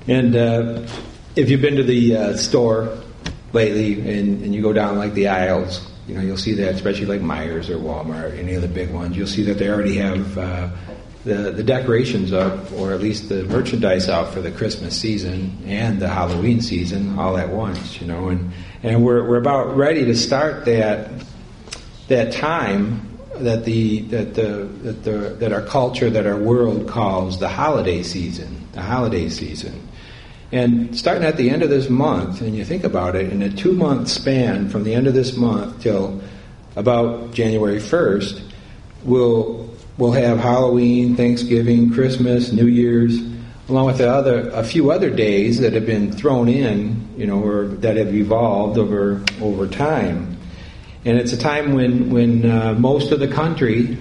And if you've been to the store lately and you go down like the aisles, you'll see that, especially like Meijer's or Walmart, any of the big ones, you'll see that they already have the decorations up, or at least the merchandise out for the Christmas season and the Halloween season all at once, and we're about ready to start that time that our culture, that our world calls the holiday season. And starting at the end of this month, and you think about it, in a 2-month span from the end of this month till about January 1st, we'll have Halloween, Thanksgiving, Christmas, New Year's, along with a few other days that have been thrown in, or that have evolved over time. And it's a time when most of the country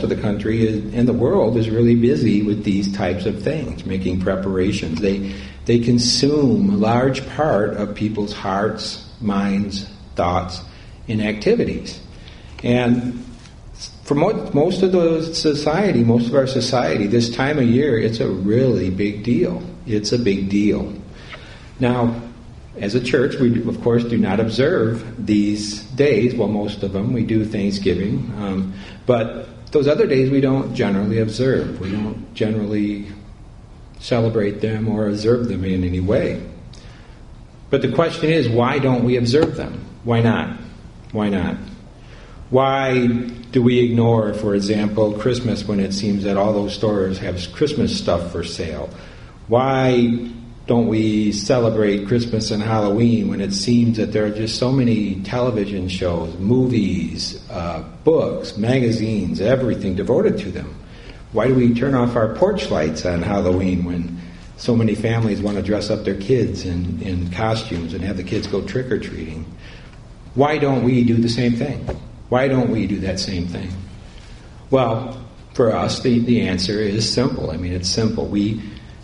in the world is really busy with these types of things, making preparations. They consume a large part of people's hearts, minds, thoughts, and activities. And for most of our society, this time of year, it's a really big deal. It's a big deal. Now, as a church, we, of course, do not observe these days. Well, most of them. We do Thanksgiving. But those other days we don't generally observe. We don't generally celebrate them or observe them in any way. But the question is, why don't we observe them? Why not? Why not? Why do we ignore, for example, Christmas when it seems that all those stores have Christmas stuff for sale? Why don't we celebrate Christmas and Halloween when it seems that there are just so many television shows, movies, books, magazines, everything devoted to them? Why do we turn off our porch lights on Halloween when so many families want to dress up their kids in costumes and have the kids go trick-or-treating? Why don't we do the same thing? Why don't we do that same thing? Well, for us, the answer is simple. It's simple. We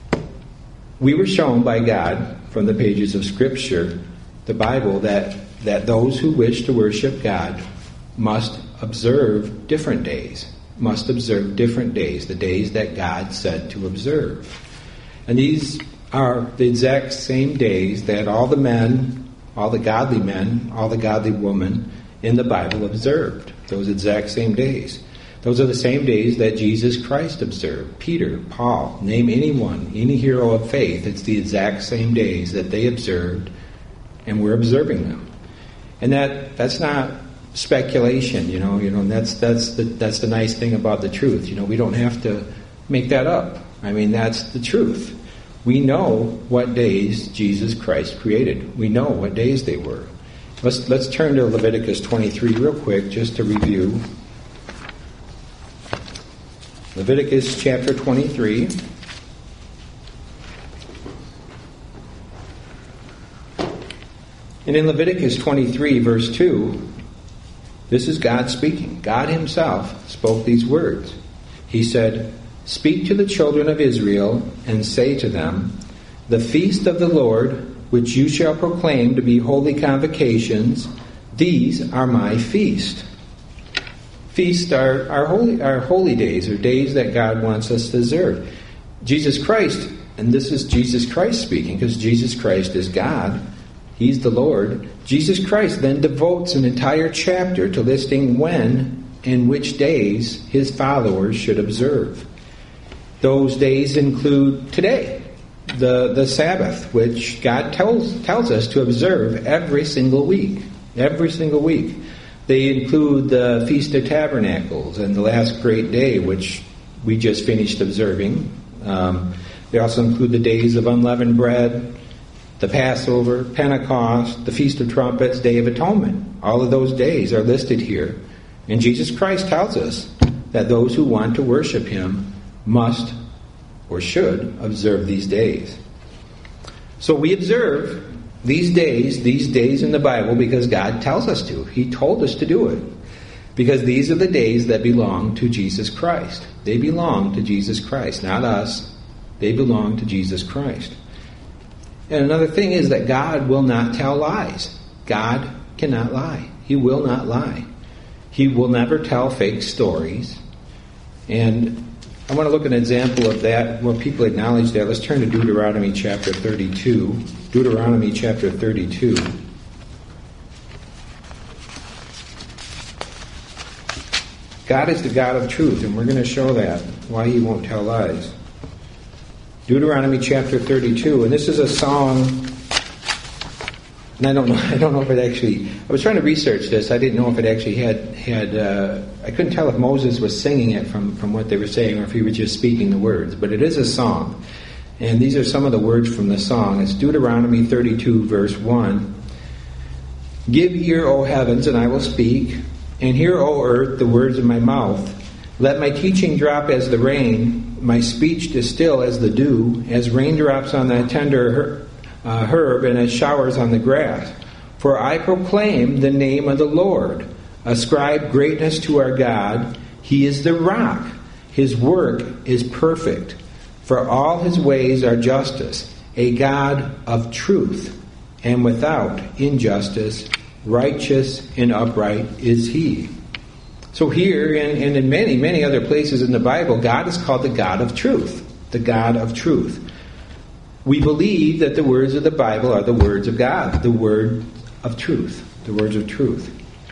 were shown by God from the pages of Scripture, the Bible, that those who wish to worship God must observe different days. The days that God said to observe. And these are the exact same days that all the men, all the godly men, all the godly women in the Bible observed. Those exact same days. Those are the same days that Jesus Christ observed. Peter, Paul, name anyone, any hero of faith, it's the exact same days that they observed, and we're observing them. And that's not speculation, that's the nice thing about the truth. We don't have to make that up. That's the truth. We know what days Jesus Christ created. We know what days they were. Let's turn to Leviticus 23 real quick just to review. Leviticus chapter 23. And in Leviticus 23 verse 2, this is God speaking. God himself spoke these words. He said, "Speak to the children of Israel and say to them, the feast of the Lord, which you shall proclaim to be holy convocations, these are my feast." Feasts are holy days, or days that God wants us to observe. Jesus Christ, and this is Jesus Christ speaking, because Jesus Christ is God, he's the Lord. Jesus Christ then devotes an entire chapter to listing when and which days his followers should observe. Those days include today, the Sabbath, which God tells us to observe every single week. Every single week. They include the Feast of Tabernacles and the last great day, which we just finished observing. They also include the days of unleavened bread, the Passover, Pentecost, the Feast of Trumpets, Day of Atonement. All of those days are listed here. And Jesus Christ tells us that those who want to worship him must or should observe these days. So we observe these days in the Bible because God tells us to. He told us to do it. Because these are the days that belong to Jesus Christ. They belong to Jesus Christ, not us. They belong to Jesus Christ. And another thing is that God will not tell lies. God cannot lie. He will not lie. He will never tell fake stories. And I want to look at an example of that, where people acknowledge that. Let's turn to Deuteronomy chapter 32. Deuteronomy chapter 32. God is the God of truth, and we're going to show that, why He won't tell lies. Deuteronomy chapter 32, and this is a song, and I don't know if it actually, I was trying to research this, I didn't know if it actually had I couldn't tell if Moses was singing it from what they were saying, or if he was just speaking the words, but it is a song, and these are some of the words from the song. It's Deuteronomy 32, verse 1. Give ear, O heavens, and I will speak, and hear, O earth, the words of my mouth. Let my teaching drop as the rain, my speech distill as the dew, as raindrops on the tender herb, and as showers on the grass. For I proclaim the name of the Lord. Ascribe greatness to our God. He is the rock. His work is perfect. For all His ways are justice, a God of truth, and without injustice. Righteous and upright is He. So here, and in many, many other places in the Bible, God is called the God of truth. The God of truth. We believe that the words of the Bible are the words of God, the word of truth, the words of truth.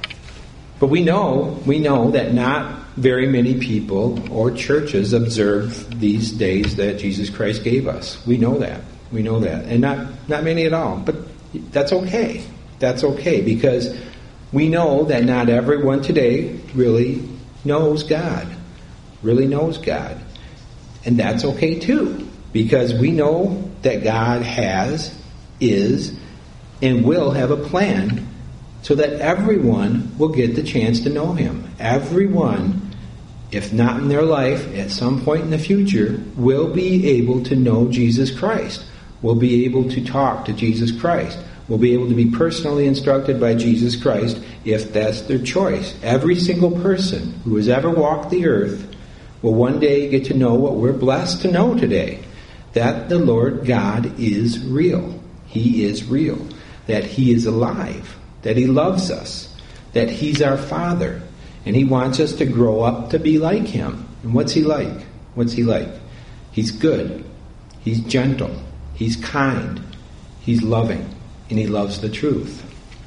But we know that not very many people or churches observe these days that Jesus Christ gave us. We know that. We know that. And not many at all. But that's okay. That's okay, because we know that not everyone today really knows God. Really knows God. And that's okay too, because we know that God has, is, and will have a plan so that everyone will get the chance to know Him. Everyone, if not in their life, at some point in the future, will be able to know Jesus Christ. Will be able to talk to Jesus Christ. Will be able to be personally instructed by Jesus Christ if that's their choice. Every single person who has ever walked the earth will one day get to know what we're blessed to know today. That the Lord God is real. He is real. That He is alive. That He loves us. That He's our Father. And He wants us to grow up to be like Him. And what's He like? What's He like? He's good. He's gentle. He's kind. He's loving. And He loves the truth.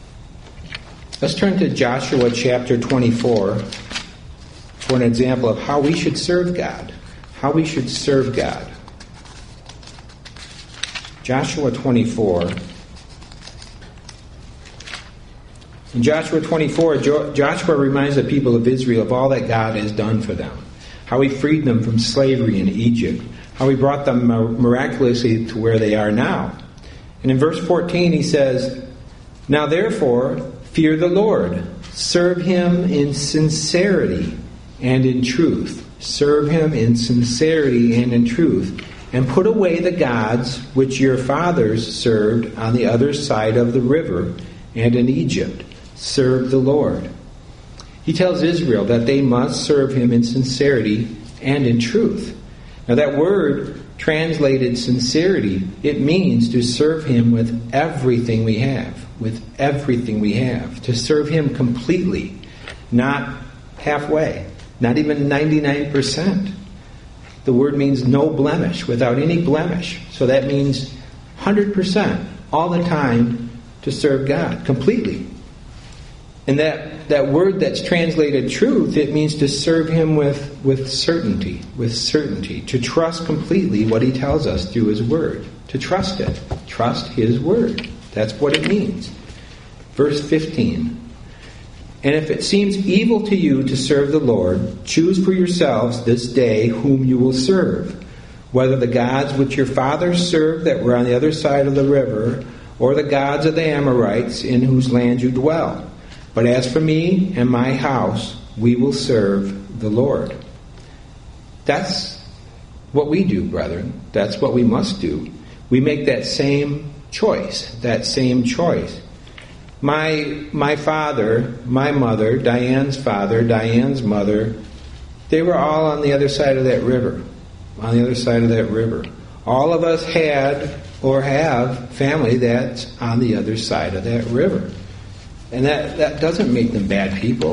Let's turn to Joshua chapter 24 for an example of how we should serve God. How we should serve God. Joshua 24. In Joshua 24, Joshua reminds the people of Israel of all that God has done for them. How He freed them from slavery in Egypt. How He brought them miraculously to where they are now. And in verse 14 he says, Now therefore, fear the Lord. Serve Him in sincerity and in truth. Serve Him in sincerity and in truth. And put away the gods which your fathers served on the other side of the river and in Egypt. Serve the Lord. He tells Israel that they must serve Him in sincerity and in truth. Now that word translated sincerity, it means to serve Him with everything we have. With everything we have. To serve Him completely. Not halfway. Not even 99%. The word means no blemish, without any blemish. So that means 100%, all the time, to serve God, completely. And that word that's translated truth, it means to serve Him with certainty, to trust completely what He tells us through His Word. To trust it. Trust His Word. That's what it means. Verse 15. And if it seems evil to you to serve the Lord, choose for yourselves this day whom you will serve, whether the gods which your fathers served that were on the other side of the river, or the gods of the Amorites in whose land you dwell. But as for me and my house, we will serve the Lord. That's what we do, brethren. That's what we must do. We make that same choice. My father, my mother, Diane's father, Diane's mother, they were all on the other side of that river. On the other side of that river. All of us had or have family that's on the other side of that river. And that doesn't make them bad people.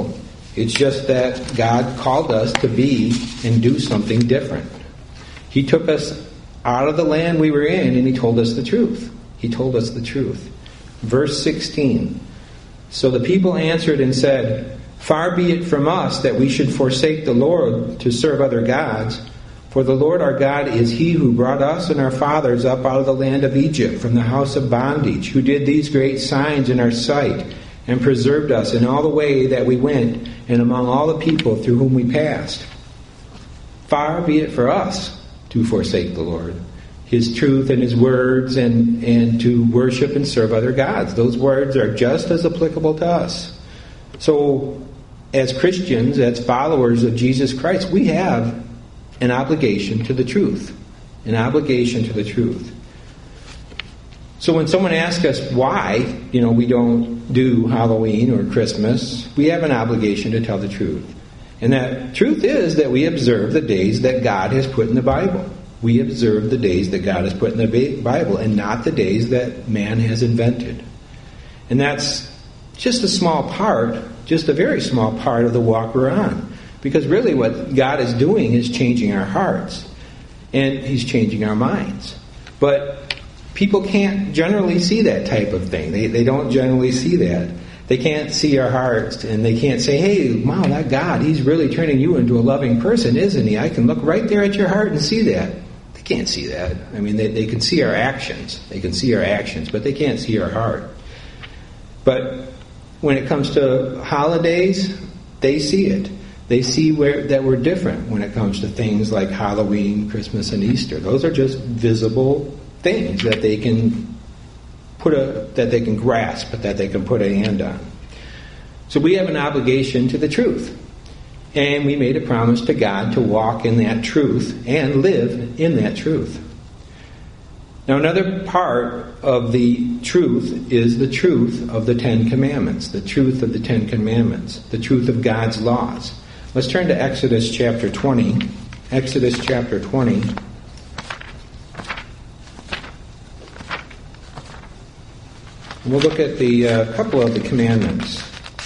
It's just that God called us to be and do something different. He took us out of the land we were in and He told us the truth. He told us the truth. Verse 16. So the people answered and said, "Far be it from us that we should forsake the Lord to serve other gods. For the Lord our God is He who brought us and our fathers up out of the land of Egypt from the house of bondage, who did these great signs in our sight, and preserved us in all the way that we went, and among all the people through whom we passed. Far be it for us to forsake the Lord, His truth and His words, and to worship and serve other gods." Those words are just as applicable to us. So, as Christians, as followers of Jesus Christ, we have an obligation to the truth. An obligation to the truth. So when someone asks us why, we don't do Halloween or Christmas, we have an obligation to tell the truth. And that truth is that we observe the days that God has put in the Bible. We observe the days that God has put in the Bible, and not the days that man has invented. And that's just a small part, just a very small part of the walk we're on. Because really what God is doing is changing our hearts. And He's changing our minds. But people can't generally see that type of thing. They don't generally see that. They can't see our hearts, and they can't say, "Hey, wow, that God, He's really turning you into a loving person, isn't He? I can look right there at your heart and see that." They can't see that. I mean, they can see our actions. They can see our actions, but they can't see our heart. But when it comes to holidays, they see it. They see that we're different when it comes to things like Halloween, Christmas, and Easter. Those are just visible things that they can grasp, that they can put a hand on. So we have an obligation to the truth. And we made a promise to God to walk in that truth and live in that truth. Now, another part of the truth is the truth of the Ten Commandments. The truth of the Ten Commandments. The truth of God's laws. Let's turn to Exodus chapter 20. Exodus chapter 20. We'll look at the couple of the commandments.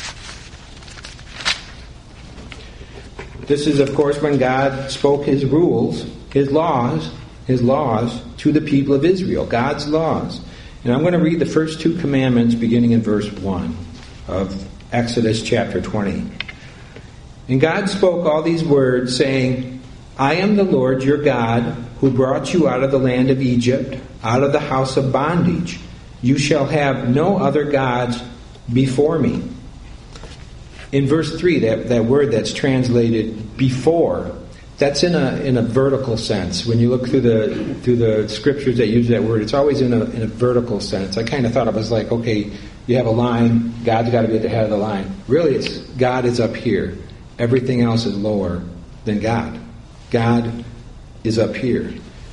This is, of course, when God spoke His rules, His laws to the people of Israel, God's laws. And I'm going to read the first two commandments beginning in verse 1 of Exodus chapter 20. "And God spoke all these words, saying, I am the Lord your God, who brought you out of the land of Egypt, out of the house of bondage. You shall have no other gods before me." In verse 3, that word that's translated "before," that's in a vertical sense. When you look through the scriptures that use that word, it's always in a vertical sense. I kind of thought it was like, okay, you have a line, God's got to be at the head of the line. Really, it's God is up here. Everything else is lower than God. God is up here.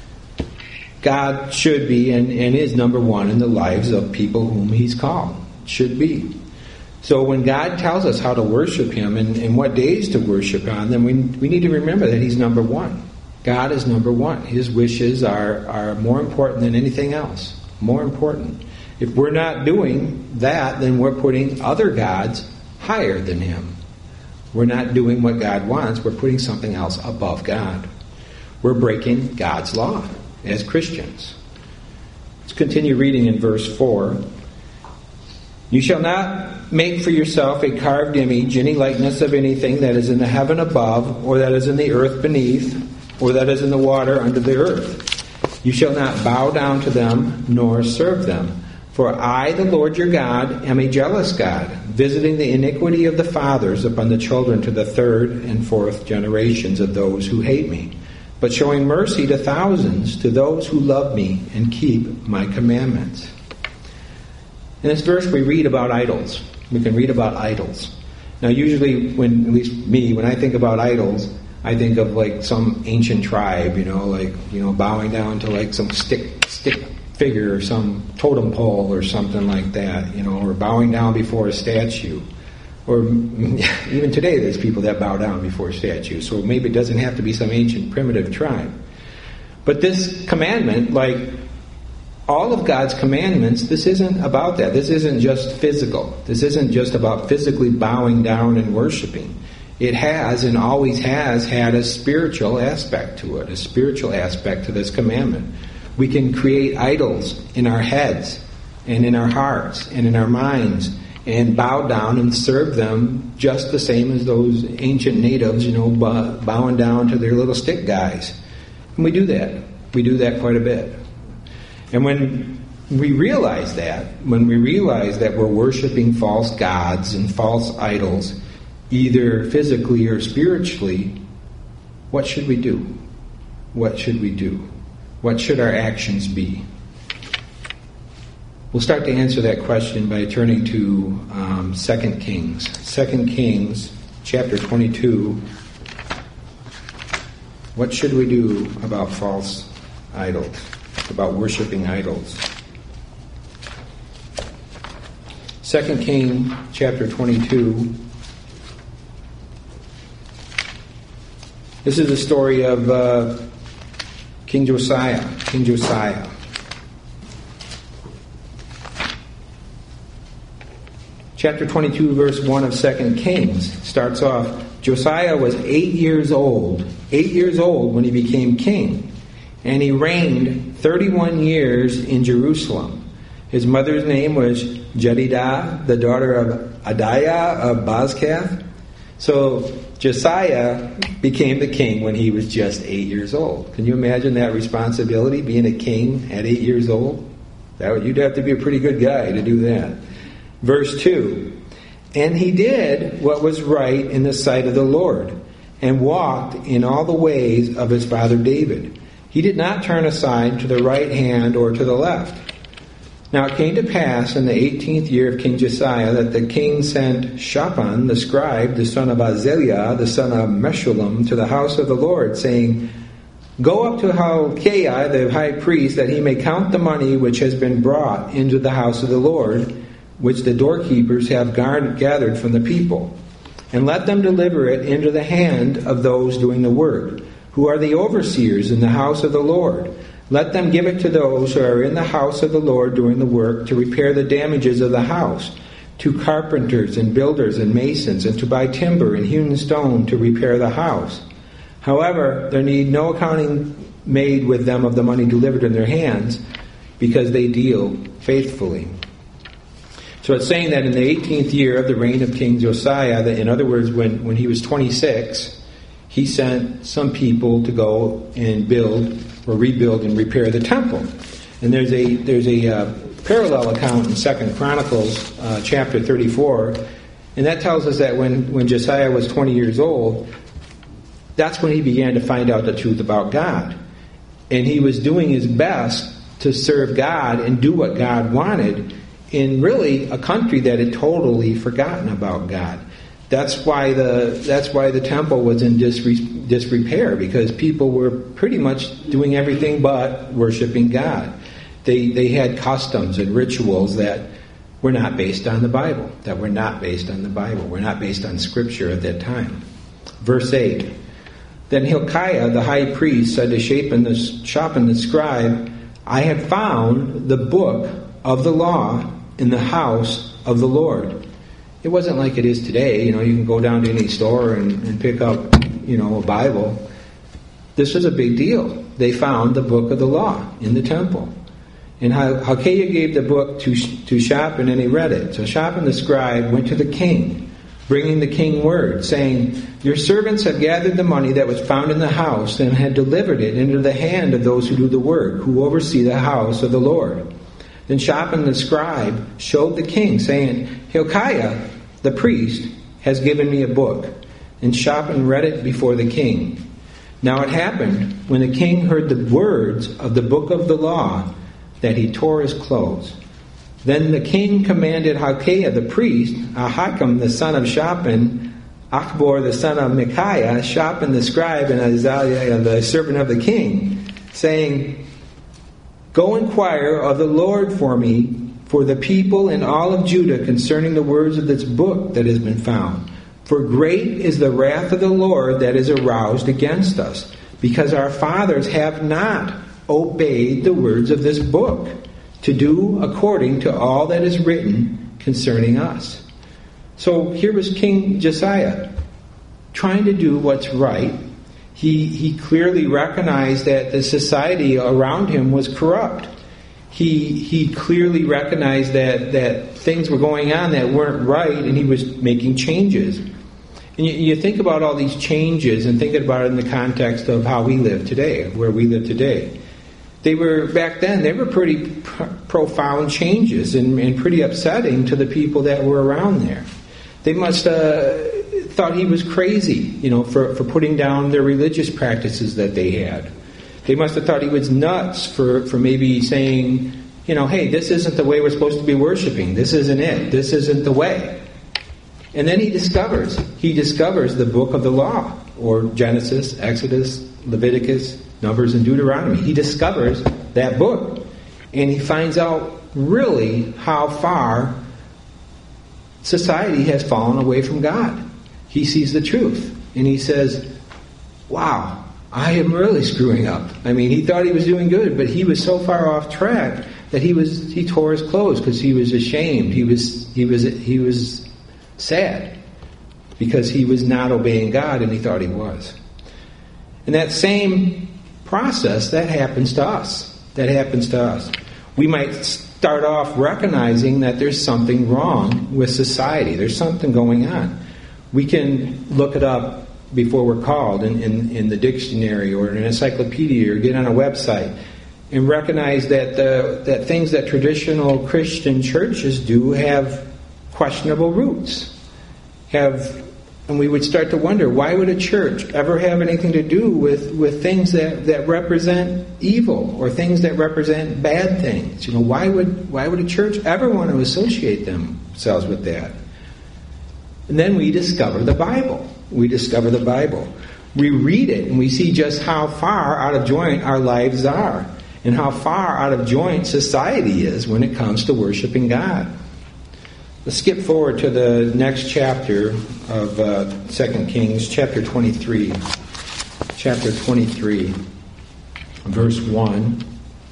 God should be and is number one in the lives of people whom He's called. Should be. So when God tells us how to worship Him and what days to worship on, then we need to remember that He's number one. God is number one. His wishes are more important than anything else. More important. If we're not doing that, then we're putting other gods higher than Him. We're not doing what God wants. We're putting something else above God. We're breaking God's law as Christians. Let's continue reading in verse 4. "You shall not make for yourself a carved image, any likeness of anything that is in the heaven above, or that is in the earth beneath, or that is in the water under the earth. You shall not bow down to them, nor serve them. For I, the Lord your God, am a jealous God, visiting the iniquity of the fathers upon the children to the third and fourth generations of those who hate me, but showing mercy to thousands, to those who love me and keep my commandments." In this verse we read about idols. We can read about idols. Now usually, at least me, when I think about idols, I think of like some ancient tribe, bowing down to like some stick figure or some totem pole or something like that, or bowing down before a statue. Or even today there's people that bow down before a statue, so maybe it doesn't have to be some ancient primitive tribe. But this commandment, like all of God's commandments, this isn't about that. This isn't just physical. This isn't just about physically bowing down and worshiping. It has and always has had a spiritual aspect to it, a spiritual aspect to this commandment. We can create idols in our heads and in our hearts and in our minds and bow down and serve them just the same as those ancient natives, bowing down to their little stick guys. And we do that. We do that quite a bit. And when we realize that we're worshiping false gods and false idols, either physically or spiritually, what should we do? What should we do? What should our actions be? We'll start to answer that question by turning to 2 Kings. 2 Kings, chapter 22. What should we do about false idols? About worshiping idols? 2 Kings, chapter 22. This is the story of King Josiah. King Josiah. Chapter 22, verse 1 of 2 Kings starts off, Josiah was 8 years old when he became king, and he reigned 31 years in Jerusalem. His mother's name was Jedidah, the daughter of Adiah of Bozkath. So Josiah became the king when he was just 8 years old. Can you imagine that responsibility, being a king at 8 years old? You'd have to be a pretty good guy to do that. Verse 2, and he did what was right in the sight of the Lord, and walked in all the ways of his father David. He did not turn aside to the right hand or to the left. Now it came to pass in the 18th year of King Josiah that the king sent Shaphan the scribe, the son of Azaliah, the son of Meshullam, to the house of the Lord, saying, Go up to Hilkiah the high priest, that he may count the money which has been brought into the house of the Lord, which the doorkeepers have gathered from the people, and let them deliver it into the hand of those doing the work, who are the overseers in the house of the Lord. Let them give it to those who are in the house of the Lord doing the work, to repair the damages of the house, to carpenters and builders and masons, and to buy timber and hewn stone to repair the house. However, there need no accounting made with them of the money delivered in their hands, because they deal faithfully. So it's saying that in the 18th year of the reign of King Josiah, that in other words, when he was 26, he sent some people to go and build or rebuild and repair the temple. And there's a parallel account in 2 Chronicles chapter 34, and that tells us that when Josiah was 20 years old, that's when he began to find out the truth about God. And he was doing his best to serve God and do what God wanted in really a country that had totally forgotten about God. That's why the temple was in disrepair, because people were pretty much doing everything but worshiping God. They had customs and rituals that were not based on the Bible, were not based on Scripture at that time. Verse 8, Then Hilkiah the high priest said to Shaphan the scribe, I have found the book of the law in the house of the Lord. It wasn't like it is today. You can go down to any store and pick up, a Bible. This was a big deal. They found the book of the law in the temple. And Hilkiah gave the book to Shaphan, and he read it. So Shaphan the scribe went to the king, bringing the king word, saying, Your servants have gathered the money that was found in the house, and had delivered it into the hand of those who do the work, who oversee the house of the Lord. Then Shaphan the scribe showed the king, saying, Hilkiah the priest has given me a book. And Shaphan read it before the king. Now it happened, when the king heard the words of the book of the law, that he tore his clothes. Then the king commanded Hilkiah the priest, Ahikam the son of Shaphan, Achbor the son of Micaiah, Shaphan the scribe, and Azaliah the servant of the king, saying, Go inquire of the Lord for me, for the people and all of Judah, concerning the words of this book that has been found. For great is the wrath of the Lord that is aroused against us, because our fathers have not obeyed the words of this book. to do according to all that is written concerning us. So here was King Josiah trying to do what's right. He clearly recognized that the society around him was corrupt. He clearly recognized that things were going on that weren't right, and he was making changes. And you think about all these changes and think about it in the context of how we live today, where we live today. Back then, they were pretty profound changes and pretty upsetting to the people that were around there. They must thought he was crazy, for putting down their religious practices that they had. They must have thought he was nuts for maybe saying, hey, this isn't the way we're supposed to be worshiping. This isn't it. This isn't the way. And then he discovers the book of the law, or Genesis, Exodus, Leviticus, Numbers, and Deuteronomy. He discovers that book, and he finds out really how far society has fallen away from God. He sees the truth, and he says, wow, I am really screwing up. I mean, he thought he was doing good, but he was so far off track that he tore his clothes because he was ashamed. He was sad because he was not obeying God, and he thought he was. And that same process, that happens to us. We might start off recognizing that there's something wrong with society. There's something going on. We can look it up before we're called in the dictionary or in an encyclopedia or get on a website and recognize that things that traditional Christian churches do have questionable roots. And we would start to wonder, why would a church ever have anything to do with things that represent evil or things that represent bad things? Why would a church ever want to associate themselves with that? And then we discover the Bible. We read it and we see just how far out of joint our lives are and how far out of joint society is when it comes to worshiping God. Let's skip forward to the next chapter of 2 Kings, chapter 23. Chapter 23, verse 1.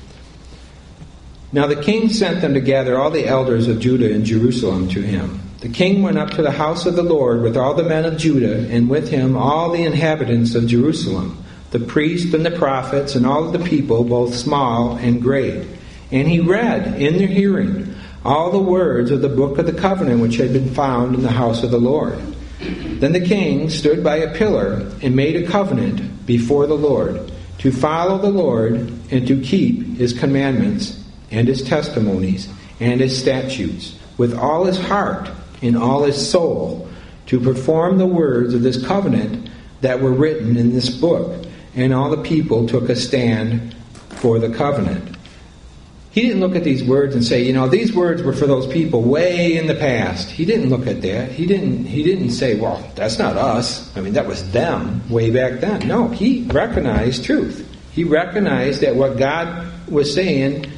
Now the king sent them to gather all the elders of Judah and Jerusalem to him. The king went up to the house of the Lord with all the men of Judah, and with him all the inhabitants of Jerusalem, the priests and the prophets, and all of the people, both small and great. And he read in their hearing all the words of the book of the covenant which had been found in the house of the Lord. Then the king stood by a pillar and made a covenant before the Lord, to follow the Lord and to keep his commandments and his testimonies and his statutes with all his heart and all his soul, to perform the words of this covenant that were written in this book. And all the people took a stand for the covenant. He didn't look at these words and say, these words were for those people way in the past. He didn't look at that. He didn't say, well, that's not us. I mean, that was them way back then. No, he recognized truth. He recognized that what God was saying,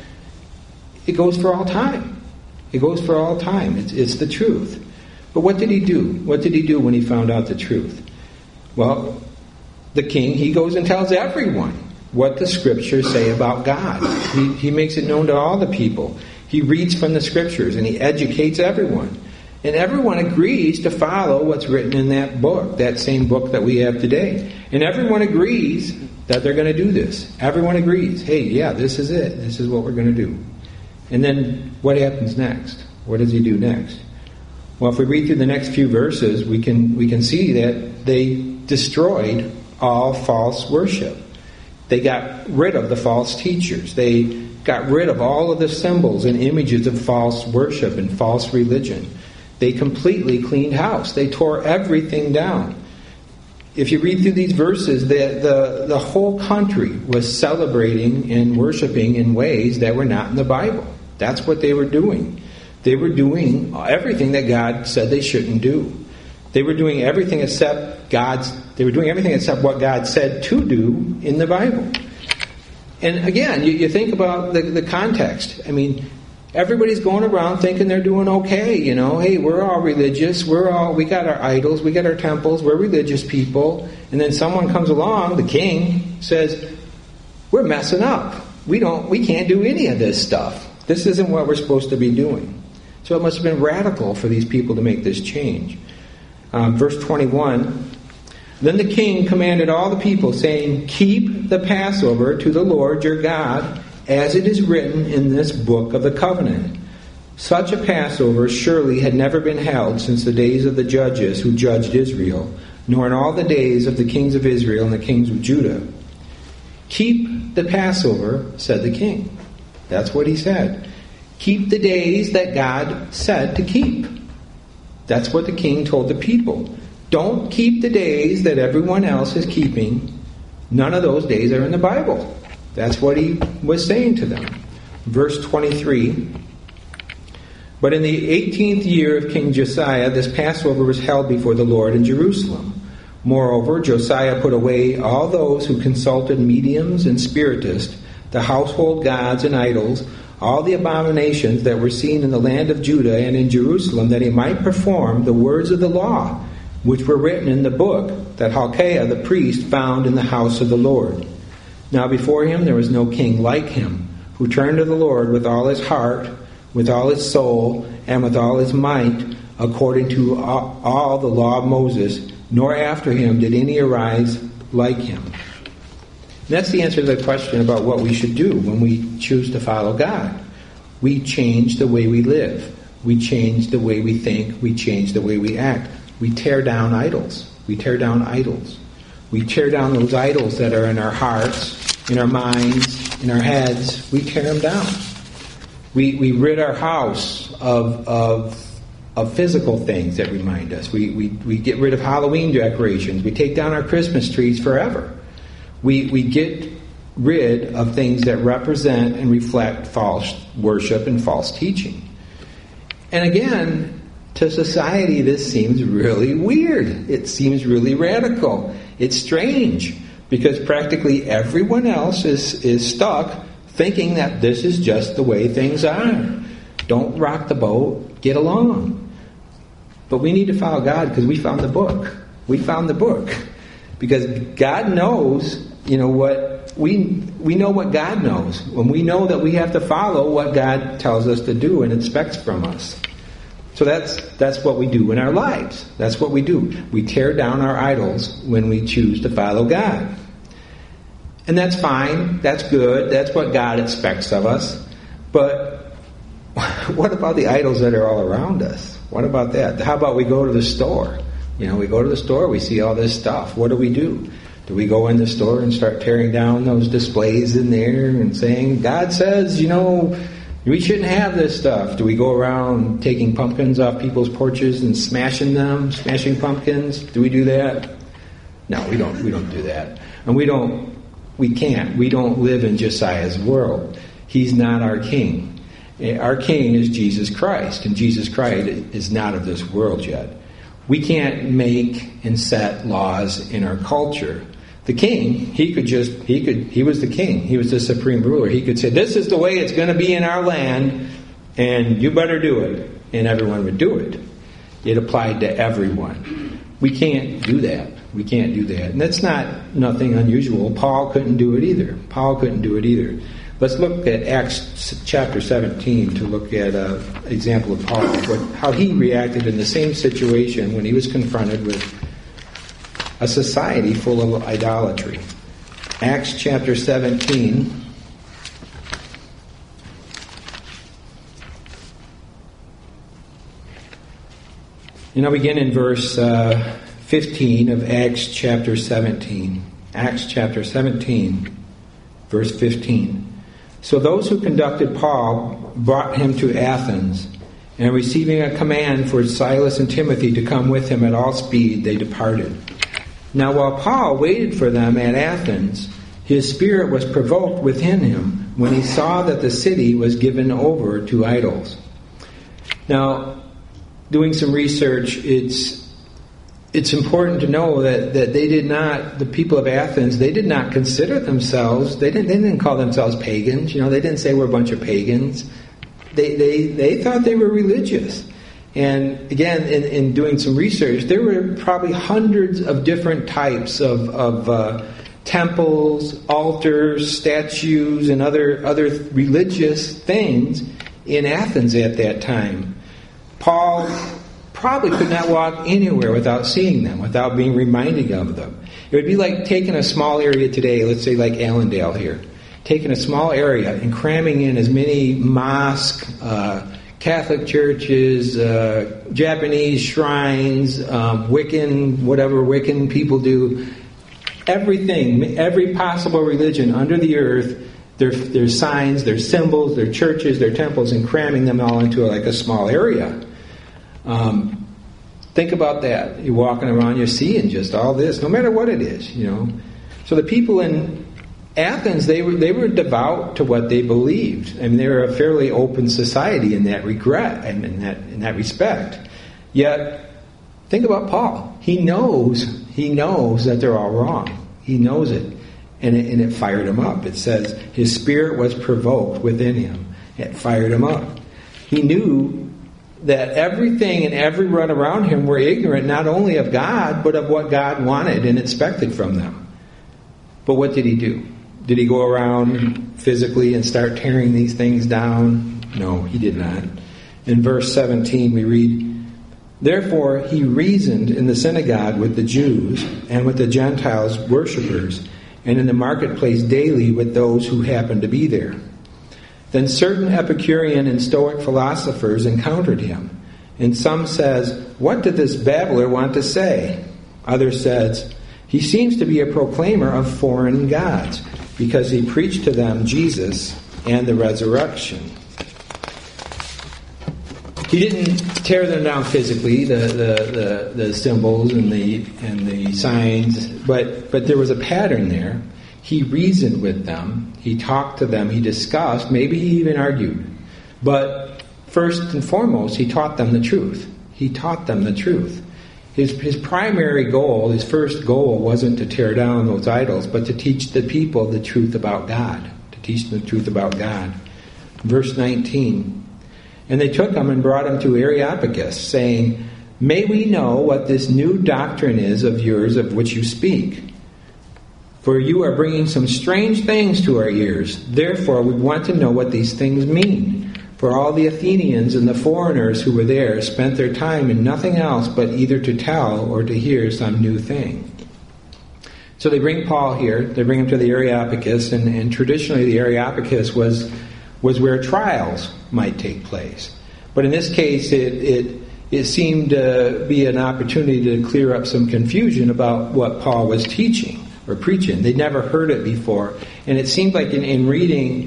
it goes for all time. It goes for all time. It's the truth. But what did he do? What did he do when he found out the truth? Well, the king, he goes and tells everyone what the scriptures say about God. He makes it known to all the people. He reads from the scriptures and he educates everyone. And everyone agrees to follow what's written in that book, that same book that we have today. And everyone agrees that they're going to do this. Everyone agrees. Hey, yeah, this is it. This is what we're going to do. And then what happens next? What does he do next? Well, if we read through the next few verses, we can see that they destroyed all false worship. They got rid of the false teachers. They got rid of all of the symbols and images of false worship and false religion. They completely cleaned house. They tore everything down. If you read through these verses, the whole country was celebrating and worshiping in ways that were not in the Bible. That's what they were doing. They were doing everything that God said they shouldn't do. They were doing everything except what God said to do in the Bible. And again, you think about the context. I mean, everybody's going around thinking they're doing okay, Hey, we're all religious. We got our idols, we got our temples, we're religious people. And then someone comes along, the king, says, we're messing up. We can't do any of this stuff. This isn't what we're supposed to be doing. So it must have been radical for these people to make this change. Verse 21, then the king commanded all the people, saying, keep the Passover to the Lord your God, as it is written in this book of the covenant. Such a Passover surely had never been held since the days of the judges who judged Israel, nor in all the days of the kings of Israel and the kings of Judah. Keep the Passover, said the king. That's what he said. Keep the days that God said to keep. That's what the king told the people. Don't keep the days that everyone else is keeping. None of those days are in the Bible. That's what he was saying to them. Verse 23. But in the 18th year of King Josiah, this Passover was held before the Lord in Jerusalem. Moreover, Josiah put away all those who consulted mediums and spiritists, the household gods and idols, all the abominations that were seen in the land of Judah and in Jerusalem, that he might perform the words of the law, which were written in the book that Hilkiah the priest found in the house of the Lord. Now before him there was no king like him, who turned to the Lord with all his heart, with all his soul, and with all his might, according to all the law of Moses, nor after him did any arise like him. And that's the answer to the question about what we should do when we choose to follow God. We change the way we live. We change the way we think. We change the way we act. We tear down idols. We tear down idols. We tear down those idols that are in our hearts, in our minds, in our heads. We tear them down. We rid our house of physical things that remind us. We get rid of Halloween decorations. We take down our Christmas trees forever. We get rid of things that represent and reflect false worship and false teaching. And again, to society, this seems really weird. It seems really radical. It's strange because practically everyone else is stuck thinking that this is just the way things are. Don't rock the boat. Get along. But we need to follow God because we found the book. We found the book. Because God knows, what we know what God knows. When we know that we have to follow what God tells us to do and expects from us. So that's what we do in our lives. That's what we do. We tear down our idols when we choose to follow God. And that's fine. That's good. That's what God expects of us. But what about the idols that are all around us? What about that? How about we go to the store? We go to the store, we see all this stuff. What do? Do we go in the store and start tearing down those displays in there and saying, God says, we shouldn't have this stuff? Do we go around taking pumpkins off people's porches and smashing pumpkins? Do we do that? No, we don't do that. And we can't. We don't live in Josiah's world. He's not our king. Our king is Jesus Christ, and Jesus Christ is not of this world yet. We can't make and set laws in our culture. The king, he was the king. He was the supreme ruler. He could say, this is the way it's going to be in our land, and you better do it. And everyone would do it. It applied to everyone. We can't do that. We can't do that. And that's nothing unusual. Paul couldn't do it either. Let's look at Acts chapter 17 to look at an example of Paul, how he reacted in the same situation when he was confronted with a society full of idolatry. Acts chapter 17. And I'll begin in verse 15 of Acts chapter 17. Acts chapter 17, verse 15. So those who conducted Paul brought him to Athens, and receiving a command for Silas and Timothy to come with him at all speed, they departed. Now while Paul waited for them at Athens, his spirit was provoked within him when he saw that the city was given over to idols. Now, doing some research, it's important to know that they did not, the people of Athens, they did not consider themselves, they didn't call themselves pagans. They didn't say we're a bunch of pagans. They thought they were religious. And again, in doing some research, there were probably hundreds of different types of temples, altars, statues, and other religious things in Athens at that time. Paul probably could not walk anywhere without seeing them, without being reminded of them. It would be like taking a small area today, let's say like Allendale here, taking a small area and cramming in as many mosques, Catholic churches, Japanese shrines, Wiccan, whatever Wiccan people do, everything, every possible religion under the earth, their signs, their symbols, their churches, their temples, and cramming them all into like a small area. Think about that. You're walking around, you're seeing just all this, no matter what it is, you know. So the people in Athens, they were devout to what they believed. I mean, they were a fairly open society in that regret and in that respect. Yet, think about Paul. He knows that they're all wrong. He knows it. And it fired him up. It says his spirit was provoked within him. It fired him up. He knew that everything and everyone around him were ignorant not only of God, but of what God wanted and expected from them. But what did he do? Did he go around physically and start tearing these things down? No, he did not. In verse 17 we read, "Therefore he reasoned in the synagogue with the Jews and with the Gentiles worshippers, and in the marketplace daily with those who happened to be there. Then certain Epicurean and Stoic philosophers encountered him. And some says, 'What did this babbler want to say?' Others says, 'He seems to be a proclaimer of foreign gods, because he preached to them Jesus and the resurrection.'" He didn't tear them down physically, the symbols and the signs, but there was a pattern there. He reasoned with them. He talked to them. He discussed. Maybe he even argued. But first and foremost, he taught them the truth. He taught them the truth. His primary goal, his first goal, wasn't to tear down those idols, but to teach the people the truth about God. To teach them the truth about God. Verse 19. "And they took him and brought him to Areopagus, saying, 'May we know what this new doctrine is of yours of which you speak? For you are bringing some strange things to our ears. Therefore we want to know what these things mean. For all the Athenians and the foreigners who were there spent their time in nothing else but either to tell or to hear some new thing.'" So they bring Paul here. They bring him to the Areopagus, and traditionally the Areopagus was where trials might take place. But in this case, it seemed to be an opportunity to clear up some confusion about what Paul was teaching or preaching. They'd never heard it before. And it seemed like in reading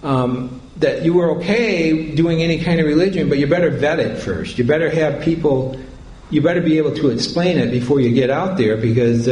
that you were okay doing any kind of religion, but you better vet it first. You better have people, you better be able to explain it before you get out there, because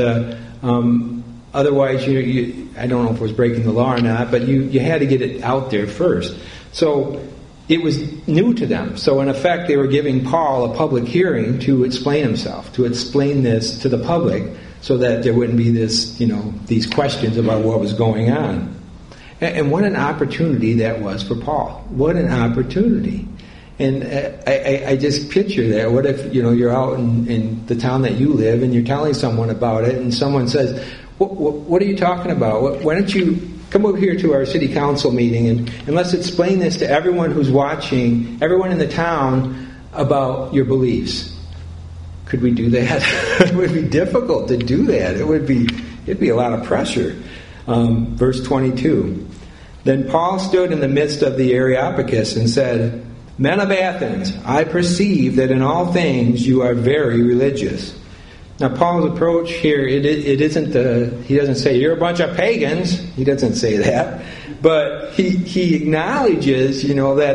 otherwise, I don't know if it was breaking the law or not, but you had to get it out there first. So it was new to them. So in effect, they were giving Paul a public hearing to explain himself, to explain this to the public, so that there wouldn't be these questions about what was going on. And what an opportunity that was for Paul. What an opportunity. And I just picture that. What if you're out in the town that you live and you're telling someone about it, and someone says, what are you talking about? Why don't you come over here to our city council meeting and let's explain this to everyone who's watching, everyone in the town, about your beliefs. Could we do that? It would be difficult to do that. It'd be a lot of pressure. Verse 22. "Then Paul stood in the midst of the Areopagus and said, 'Men of Athens, I perceive that in all things you are very religious.'" Now Paul's approach here, it isn't he doesn't say you're a bunch of pagans. He doesn't say that, but he acknowledges,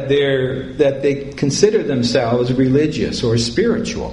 that they consider themselves religious or spiritual.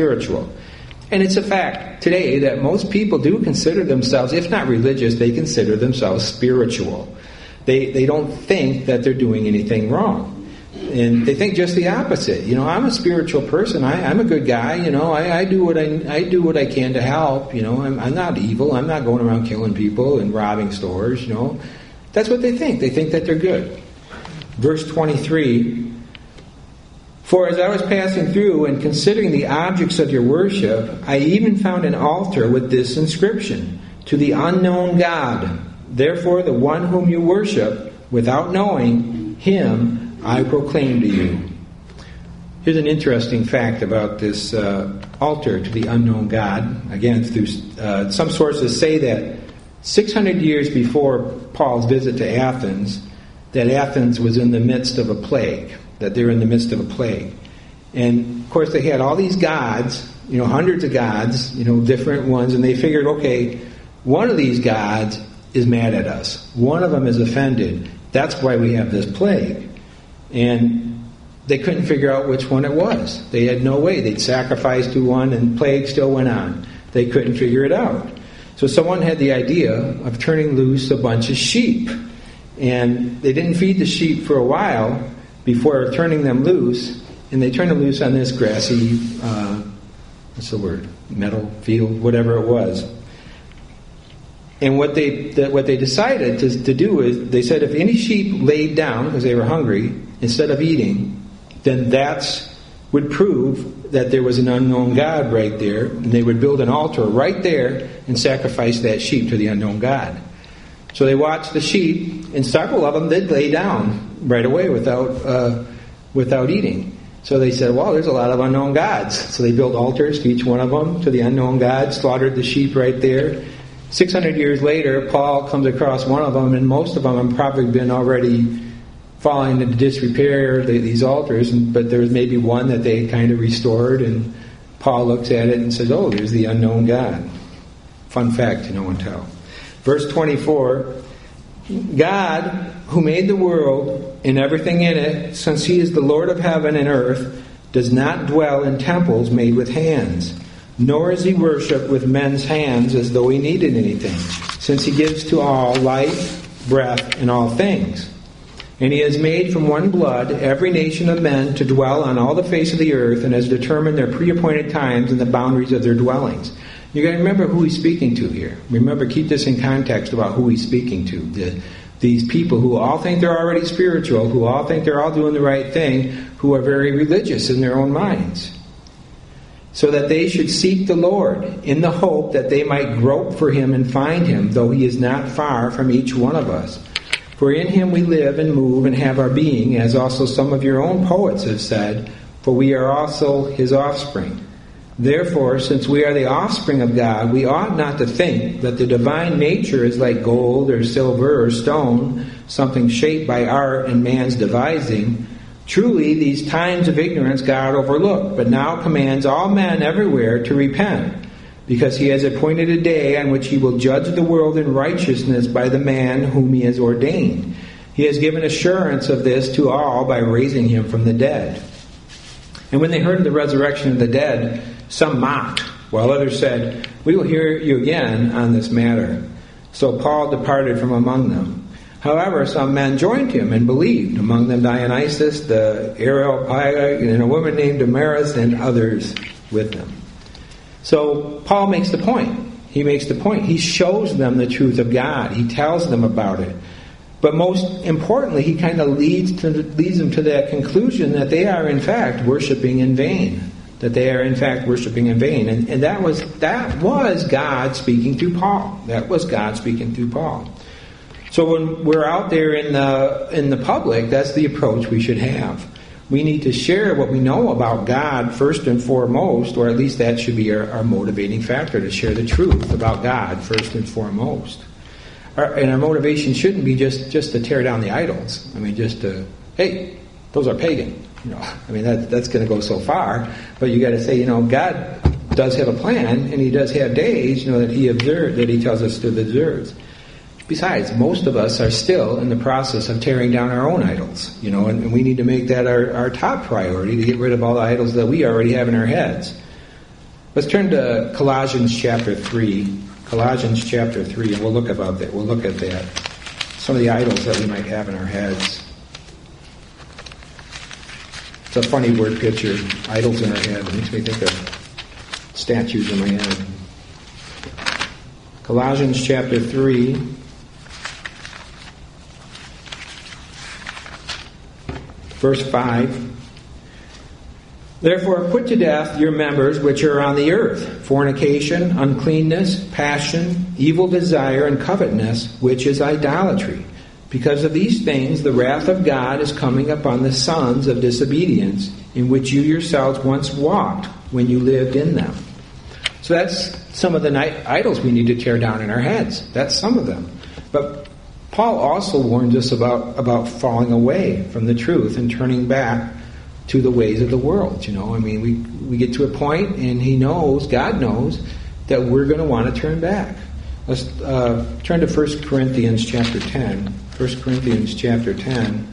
And it's a fact today that most people do consider themselves, if not religious, they consider themselves spiritual. They don't think that they're doing anything wrong. And they think just the opposite. I'm a spiritual person. I'm a good guy. I do what I can to help. I'm not evil. I'm not going around killing people and robbing stores. That's what they think. They think that they're good. Verse 23. "For as I was passing through and considering the objects of your worship, I even found an altar with this inscription: to the unknown God. Therefore, the one whom you worship, without knowing him, I proclaim to you. Here's an interesting fact about this altar to the unknown God. Again, through some sources say that 600 years before Paul's visit to Athens, that Athens was in the midst of a plague, that they're in the midst of a plague. And, of course, they had all these gods, hundreds of gods, different ones, and they figured, okay, one of these gods is mad at us. One of them is offended. That's why we have this plague. And they couldn't figure out which one it was. They had no way. They'd sacrificed to one and plague still went on. They couldn't figure it out. So someone had the idea of turning loose a bunch of sheep. And they didn't feed the sheep for a while before turning them loose. And they turned them loose on this grassy, meadow field, whatever it was. And what they decided to do is, they said if any sheep laid down because they were hungry, instead of eating, then that would prove that there was an unknown God right there. And they would build an altar right there and sacrifice that sheep to the unknown God. So they watched the sheep, and several of them did lay down right away without eating. So they said, well, there's a lot of unknown gods. So they built altars to each one of them, to the unknown God, slaughtered the sheep right there. 600 years later, Paul comes across one of them, and most of them have probably been already falling into disrepair, these altars, but there's maybe one that they kind of restored, and Paul looks at it and says, oh, there's the unknown God. Fun fact to know and tell. Verse 24, God, who made the world and everything in it, since he is the Lord of heaven and earth, does not dwell in temples made with hands, nor is he worshipped with men's hands as though he needed anything, since he gives to all life, breath, and all things. And he has made from one blood every nation of men to dwell on all the face of the earth, and has determined their pre-appointed times and the boundaries of their dwellings. You got to remember who he's speaking to here. Remember, keep this in context about who he's speaking to. These people who all think they're already spiritual, who all think they're all doing the right thing, who are very religious in their own minds. So that they should seek the Lord in the hope that they might grope for him and find him, though he is not far from each one of us. For in him we live and move and have our being, as also some of your own poets have said, for we are also his offspring. Therefore, since we are the offspring of God, we ought not to think that the divine nature is like gold or silver or stone, something shaped by art and man's devising. Truly, these times of ignorance God overlooked, but now commands all men everywhere to repent, because he has appointed a day on which he will judge the world in righteousness by the man whom he has ordained. He has given assurance of this to all by raising him from the dead. And when they heard of the resurrection of the dead, some mocked, while others said, we will hear you again on this matter. So Paul departed from among them. However, some men joined him and believed, among them Dionysius, the Areopagite, and a woman named Damaris, and others with them. So Paul makes the point. He makes the point. He shows them the truth of God. He tells them about it. But most importantly, he kind of leads them to that conclusion that they are in fact worshiping in vain. That they are in fact worshiping in vain. And that was God speaking through Paul. That was God speaking through Paul. So when we're out there in the public, that's the approach we should have. We need to share what we know about God first and foremost, or at least that should be our motivating factor, to share the truth about God first and foremost. And our motivation shouldn't be just to tear down the idols. I mean, just to, hey, those are pagan. I mean, that's going to go so far. But you got to say, God does have a plan, and he does have days, that he observed, that he tells us to observe. Besides, most of us are still in the process of tearing down our own idols, and we need to make that our top priority, to get rid of all the idols that we already have in our heads. Let's turn to Colossians chapter 3. Colossians chapter 3, and we'll look about that. We'll look at that. Some of the idols that we might have in our heads. It's a funny word picture, idols in our head. It makes me think of statues in my head. Colossians chapter 3. Verse 5. Therefore put to death your members which are on the earth, fornication, uncleanness, passion, evil desire, and covetousness, which is idolatry. Because of these things the wrath of God is coming upon the sons of disobedience, in which you yourselves once walked when you lived in them. So that's some of the idols we need to tear down in our heads. That's some of them. But Paul also warns us about falling away from the truth and turning back to the ways of the world. We get to a point, and God knows, that we're going to want to turn back. Let's turn to 1 Corinthians chapter 10. 1 Corinthians chapter 10.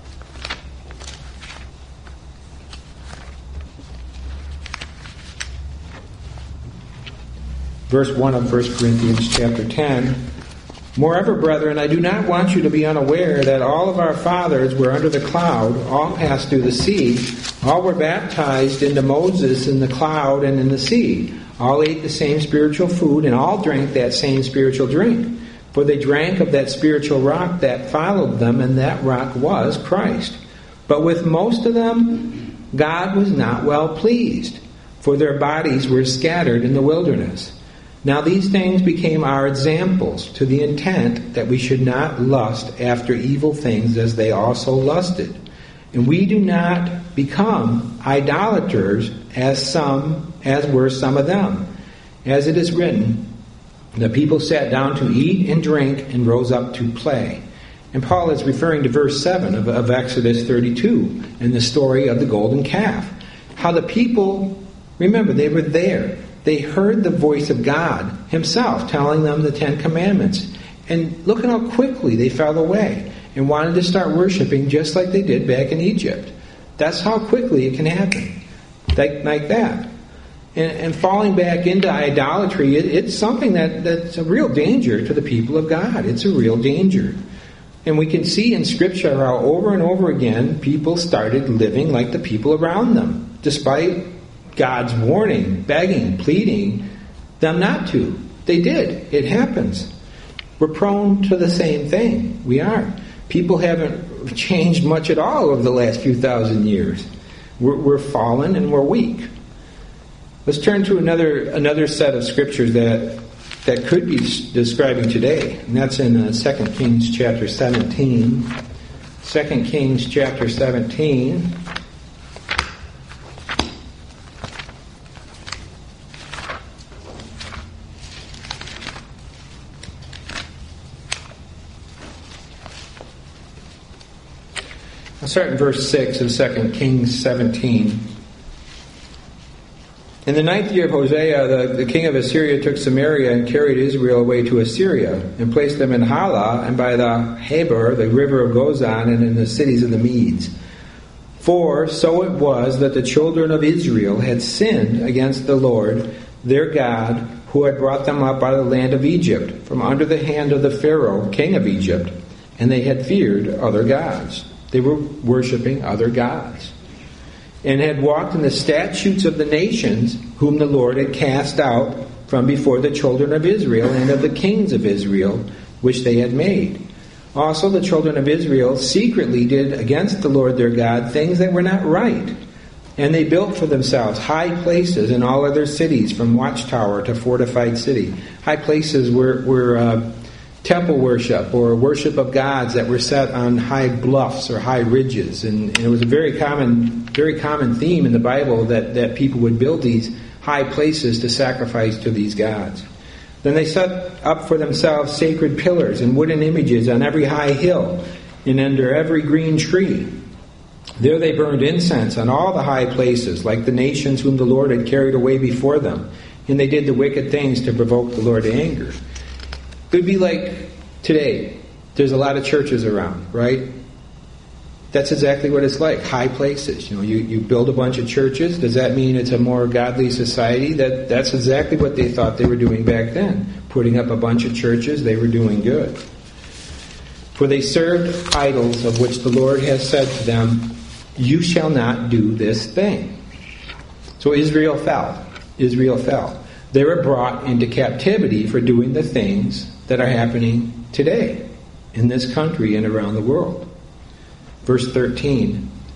Verse 1 of 1 Corinthians chapter 10. Moreover, brethren, I do not want you to be unaware that all of our fathers were under the cloud, all passed through the sea, all were baptized into Moses in the cloud and in the sea. All ate the same spiritual food, and all drank that same spiritual drink. For they drank of that spiritual rock that followed them, and that rock was Christ. But with most of them, God was not well pleased, for their bodies were scattered in the wilderness. Now these things became our examples, to the intent that we should not lust after evil things as they also lusted. And we do not become idolaters as were some of them. As it is written, the people sat down to eat and drink and rose up to play. And Paul is referring to verse 7 of Exodus 32 and the story of the golden calf. How the people, remember, they were there. They heard the voice of God himself telling them the 10 Commandments. And look at how quickly they fell away and wanted to start worshiping just like they did back in Egypt. That's how quickly it can happen. Like that. And falling back into idolatry, it's something that's a real danger to the people of God. It's a real danger. And we can see in Scripture how over and over again people started living like the people around them, despite God's warning, begging, pleading them not to. They did. It happens. We're prone to the same thing. We are. People haven't changed much at all over the last few thousand years. We're fallen and we're weak. Let's turn to another set of scriptures that could be describing today. And that's in 2 Kings chapter 17. 2 Kings chapter 17. I'll start in verse 6 of 2 Kings 17. In the 9th year of Hosea, the king of Assyria took Samaria and carried Israel away to Assyria, and placed them in Hala, and by the Habor, the river of Gozan, and in the cities of the Medes. For so it was that the children of Israel had sinned against the Lord, their God, who had brought them up out of the land of Egypt, from under the hand of the Pharaoh, king of Egypt, and they had feared other gods. They were worshiping other gods, and had walked in the statutes of the nations whom the Lord had cast out from before the children of Israel and of the kings of Israel, which they had made. Also the children of Israel secretly did against the Lord their God things that were not right. And they built for themselves high places in all other cities, from watchtower to fortified city. High places were temple worship, or worship of gods that were set on high bluffs or high ridges. And it was a very common theme in the Bible that people would build these high places to sacrifice to these gods. Then they set up for themselves sacred pillars and wooden images on every high hill and under every green tree. There they burned incense on all the high places, like the nations whom the Lord had carried away before them. And they did the wicked things to provoke the Lord to anger. It would be like today. There's a lot of churches around, right? That's exactly what it's like. High places. You build a bunch of churches. Does that mean it's a more godly society? That's exactly what they thought they were doing back then. Putting up a bunch of churches, they were doing good. For they served idols, of which the Lord has said to them, "You shall not do this thing." So Israel fell. Israel fell. They were brought into captivity for doing the things that are happening today in this country and around the world. Verse 13.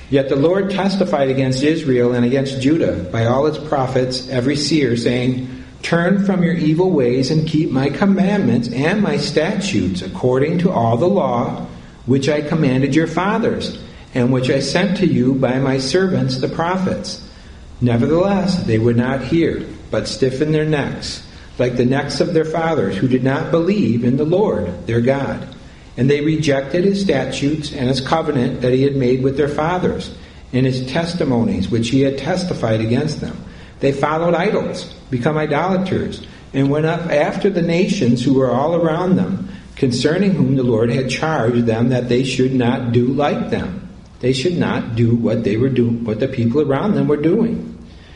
Yet the Lord testified against Israel and against Judah by all its prophets, every seer, saying, Turn from your evil ways and keep my commandments and my statutes according to all the law which I commanded your fathers, and which I sent to you by my servants the prophets. Nevertheless, they would not hear, but stiffened their necks, like the necks of their fathers, who did not believe in the Lord their God. And they rejected his statutes and his covenant that he had made with their fathers, and his testimonies which he had testified against them. They followed idols, become idolaters, and went up after the nations who were all around them, concerning whom the Lord had charged them that they should not do like them. They should not do what they were doing, what the people around them were doing.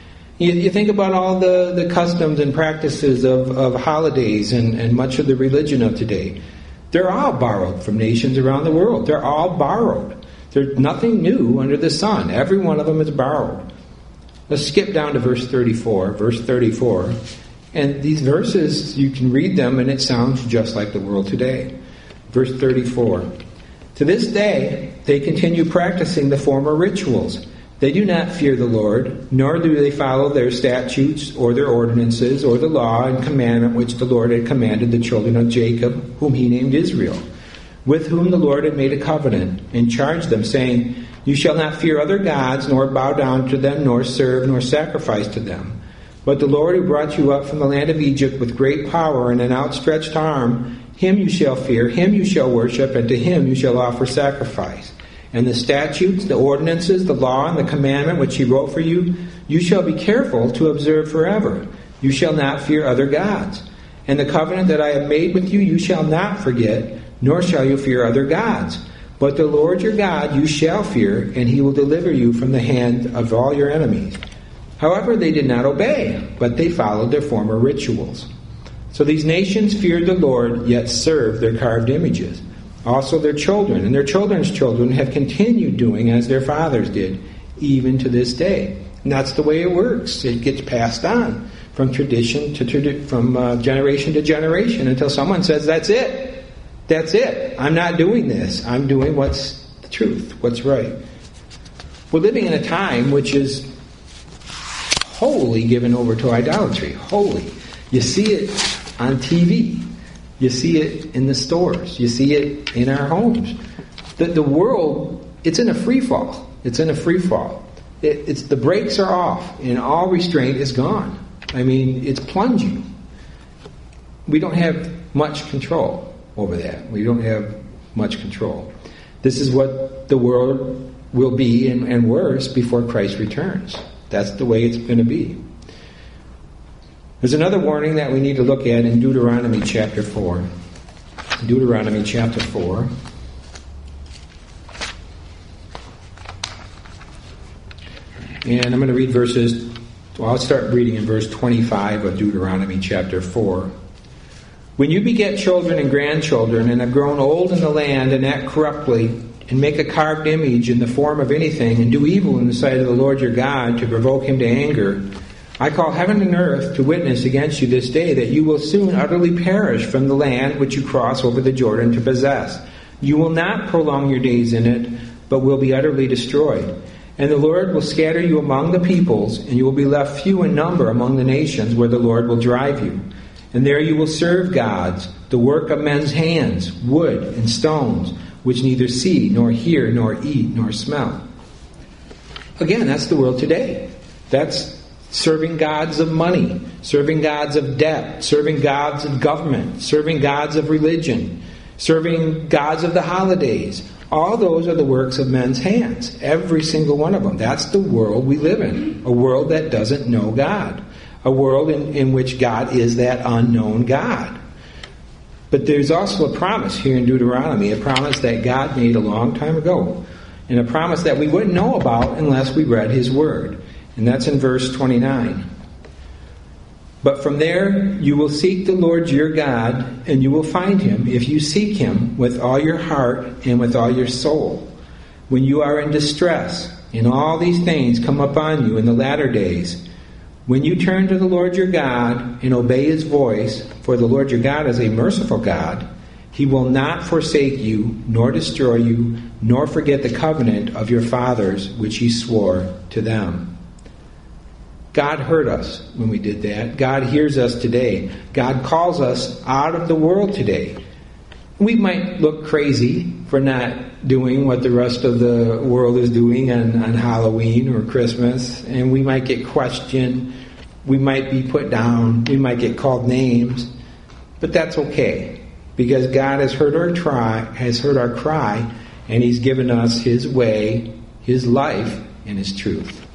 You think about all the customs and practices of holidays and much of the religion of today. They're all borrowed from nations around the world. They're all borrowed. There's nothing new under the sun. Every one of them is borrowed. Let's skip down to verse 34. Verse 34. And these verses, you can read them and it sounds just like the world today. Verse 34. To this day, they continue practicing the former rituals. They do not fear the Lord, nor do they follow their statutes or their ordinances or the law and commandment which the Lord had commanded the children of Jacob, whom he named Israel, with whom the Lord had made a covenant, and charged them, saying, You shall not fear other gods, nor bow down to them, nor serve, nor sacrifice to them. But the Lord who brought you up from the land of Egypt with great power and an outstretched arm, him you shall fear, him you shall worship, and to him you shall offer sacrifice. And the statutes, the ordinances, the law, and the commandment which he wrote for you, you shall be careful to observe forever. You shall not fear other gods. And the covenant that I have made with you, you shall not forget, nor shall you fear other gods. But the Lord your God you shall fear, and he will deliver you from the hand of all your enemies. However, they did not obey, but they followed their former rituals. So these nations feared the Lord, yet served their carved images. Also their children and their children's children have continued doing as their fathers did, even to this day. And that's the way it works. It gets passed on from tradition to from generation to generation until someone says, that's it. That's it. I'm not doing this. I'm doing what's the truth, what's right. We're living in a time which is wholly given over to idolatry. Wholly. You see it on TV. You see it in the stores. You see it in our homes. The world, it's in a free fall. It's in a free fall. It's the brakes are off and all restraint is gone. I mean, it's plunging. We don't have much control over that. We don't have much control. This is what the world will be and worse before Christ returns. That's the way it's going to be. There's another warning that we need to look at in Deuteronomy chapter 4. Deuteronomy chapter 4. And I'm going to read verses, I'll start reading in verse 25 of Deuteronomy chapter 4. When you beget children and grandchildren and have grown old in the land and act corruptly and make a carved image in the form of anything and do evil in the sight of the Lord your God to provoke him to anger, I call heaven and earth to witness against you this day that you will soon utterly perish from the land which you cross over the Jordan to possess. You will not prolong your days in it, but will be utterly destroyed. And the Lord will scatter you among the peoples, and you will be left few in number among the nations where the Lord will drive you. And there you will serve gods, the work of men's hands, wood and stones, which neither see, nor hear, nor eat, nor smell. Again, that's the world today. That's serving gods of money, serving gods of debt, serving gods of government, serving gods of religion, serving gods of the holidays. All those are the works of men's hands. Every single one of them. That's the world we live in. A world that doesn't know God. A world in which God is that unknown God. But there's also a promise here in Deuteronomy, a promise that God made a long time ago, and a promise that we wouldn't know about unless we read His Word. And that's in verse 29. But from there you will seek the Lord your God, and you will find Him if you seek Him with all your heart and with all your soul. When you are in distress, and all these things come upon you in the latter days, when you turn to the Lord your God and obey His voice, for the Lord your God is a merciful God, He will not forsake you, nor destroy you, nor forget the covenant of your fathers, which he swore to them. God heard us when we did that. God hears us today. God calls us out of the world today. We might look crazy for not doing what the rest of the world is doing on Halloween or Christmas, and we might get questioned. We might be put down. We might get called names. But that's okay, because God has heard our cry, and he's given us his way, his life, and his truth.